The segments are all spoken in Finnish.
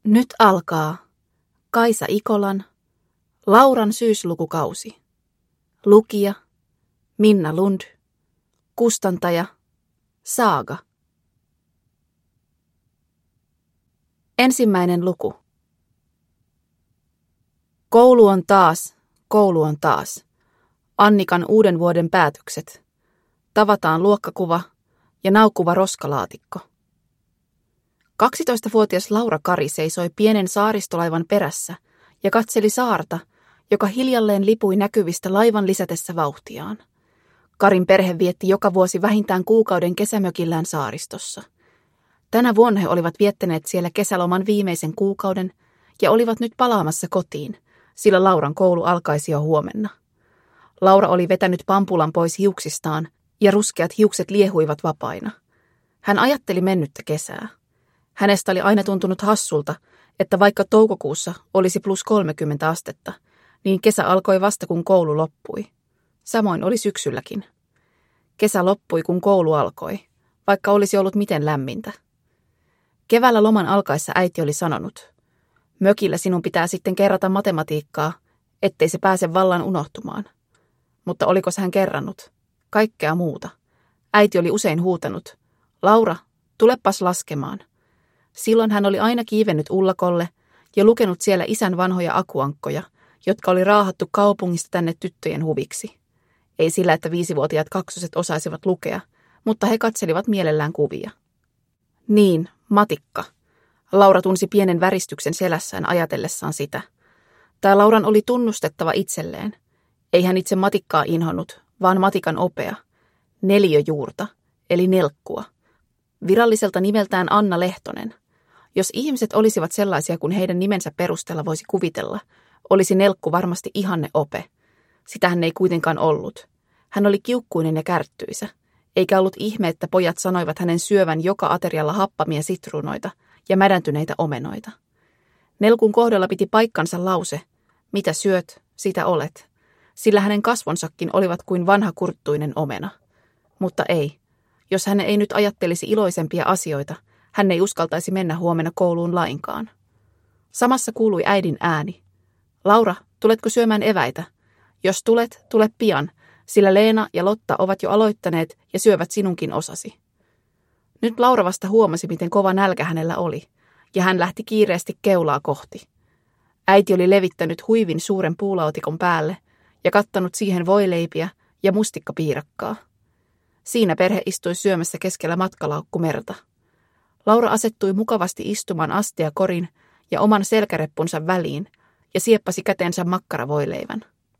Nyt alkaa Kaisa Ikolan Lauran syyslukukausi. Lukija Minna Lund. Kustantaja Saaga. Ensimmäinen luku. Koulu on taas. Annikan uuden vuoden päätökset. Tavataan luokkakuva ja naukuva roskalaatikko. 12-vuotias Laura Kari seisoi pienen saaristolaivan perässä ja katseli saarta, joka hiljalleen lipui näkyvistä laivan lisätessä vauhtiaan. Karin perhe vietti joka vuosi vähintään kuukauden kesämökillään saaristossa. Tänä vuonna he olivat viettäneet siellä kesäloman viimeisen kuukauden ja olivat nyt palaamassa kotiin, sillä Lauran koulu alkaisi jo huomenna. Laura oli vetänyt pampulan pois hiuksistaan ja ruskeat hiukset liehuivat vapaina. Hän ajatteli mennyttä kesää. Hänestä oli aina tuntunut hassulta, että vaikka toukokuussa olisi +30 astetta, niin kesä alkoi vasta kun koulu loppui. Samoin oli syksylläkin. Kesä loppui kun koulu alkoi, vaikka olisi ollut miten lämmintä. Keväällä loman alkaessa äiti oli sanonut, mökillä sinun pitää sitten kerrata matematiikkaa, ettei se pääse vallan unohtumaan. Mutta oliko hän kerrannut? Kaikkea muuta. Äiti oli usein huutanut, Laura, tulepas laskemaan. Silloin hän oli aina kiivennyt ullakolle ja lukenut siellä isän vanhoja akuankkoja, jotka oli raahattu kaupungista tänne tyttöjen huviksi. Ei sillä, että 5-vuotiaat kaksoset osaisivat lukea, mutta he katselivat mielellään kuvia. Niin, matikka. Laura tunsi pienen väristyksen selässään ajatellessaan sitä. Tämä Lauran oli tunnustettava itselleen. Ei hän itse matikkaa inhonnut, vaan matikan opea. Neliöjuurta, eli nelkkua. Viralliselta nimeltään Anna Lehtonen. Jos ihmiset olisivat sellaisia kuin heidän nimensä perusteella voisi kuvitella, olisi nelkku varmasti ihanne ope. Sitä hän ei kuitenkaan ollut. Hän oli kiukkuinen ja kärttyisä, eikä ollut ihme, että pojat sanoivat hänen syövän joka aterialla happamia sitruunoita ja mädäntyneitä omenoita. Nelkun kohdalla piti paikkansa lause, mitä syöt, sitä olet, sillä hänen kasvonsakin olivat kuin vanha kurttuinen omena. Mutta ei, jos hän ei nyt ajattelisi iloisempia asioita, hän ei uskaltaisi mennä huomenna kouluun lainkaan. Samassa kuului äidin ääni. Laura, tuletko syömään eväitä? Jos tulet, tule pian, sillä Leena ja Lotta ovat jo aloittaneet ja syövät sinunkin osasi. Nyt Laura vasta huomasi, miten kova nälkä hänellä oli, ja hän lähti kiireesti keulaa kohti. Äiti oli levittänyt huivin suuren puulaatikon päälle ja kattanut siihen voileipiä ja mustikkapiirakkaa. Siinä perhe istui syömässä keskellä matkalaukkumerta. Laura asettui mukavasti istumaan astiakorin ja oman selkäreppunsa väliin ja sieppasi käteensä makkaravoileivän.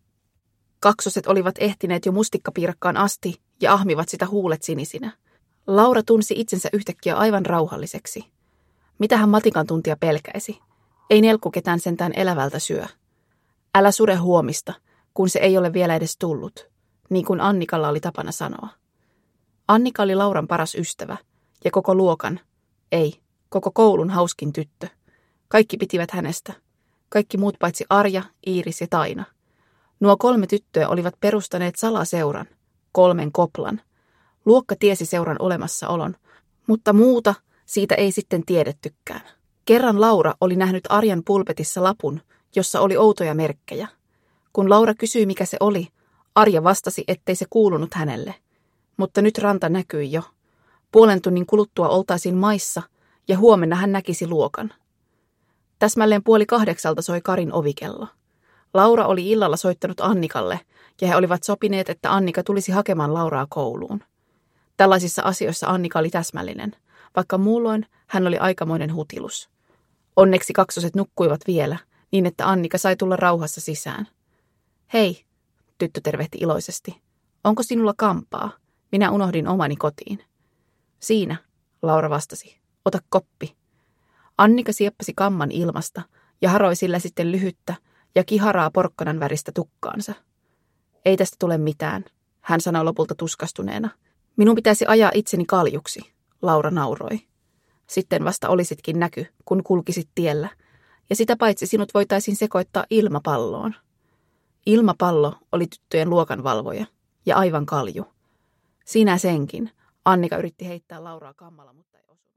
Kaksoset olivat ehtineet jo mustikkapiirakkaan asti ja ahmivat sitä huulet sinisinä. Laura tunsi itsensä yhtäkkiä aivan rauhalliseksi. Mitähän matikan tuntia pelkäisi? Ei nelkku ketään sentään elävältä syö. Älä sure huomista, kun se ei ole vielä edes tullut, niin kuin Annikalla oli tapana sanoa. Annika oli Lauran paras ystävä ja koko luokan, koko koulun hauskin tyttö. Kaikki pitivät hänestä. Kaikki muut paitsi Arja, Iiris ja Taina. Nuo 3 tyttöä olivat perustaneet salaseuran, 3 koplan. Luokka tiesi seuran olemassaolon, mutta muuta siitä ei sitten tiedettykään. Kerran Laura oli nähnyt Arjan pulpetissa lapun, jossa oli outoja merkkejä. Kun Laura kysyi, mikä se oli, Arja vastasi, ettei se kuulunut hänelle. Mutta nyt ranta näkyi jo. 0,5 tunnin kuluttua oltaisiin maissa ja huomenna hän näkisi luokan. Täsmälleen 7:30 soi Karin ovikello. Laura oli illalla soittanut Annikalle ja he olivat sopineet, että Annika tulisi hakemaan Lauraa kouluun. Tällaisissa asioissa Annika oli täsmällinen, vaikka muulloin hän oli aikamoinen hutilus. Onneksi kaksoset nukkuivat vielä, niin että Annika sai tulla rauhassa sisään. Hei, tyttö tervehti iloisesti. Onko sinulla kampaa? Minä unohdin omani kotiin. Siinä, Laura vastasi. Ota koppi. Annika sieppasi kamman ilmasta ja haroi sillä sitten lyhyttä ja kiharaa porkkanan väristä tukkaansa. Ei tästä tule mitään, hän sanoi lopulta tuskastuneena. Minun pitäisi ajaa itseni kaljuksi, Laura nauroi. Sitten vasta olisitkin näky, kun kulkisit tiellä, ja sitä paitsi sinut voitaisiin sekoittaa ilmapalloon. Ilmapallo oli tyttöjen luokanvalvoja, ja aivan kalju. Sinä senkin, Annika yritti heittää Lauraa kammalla, mutta ei osunut.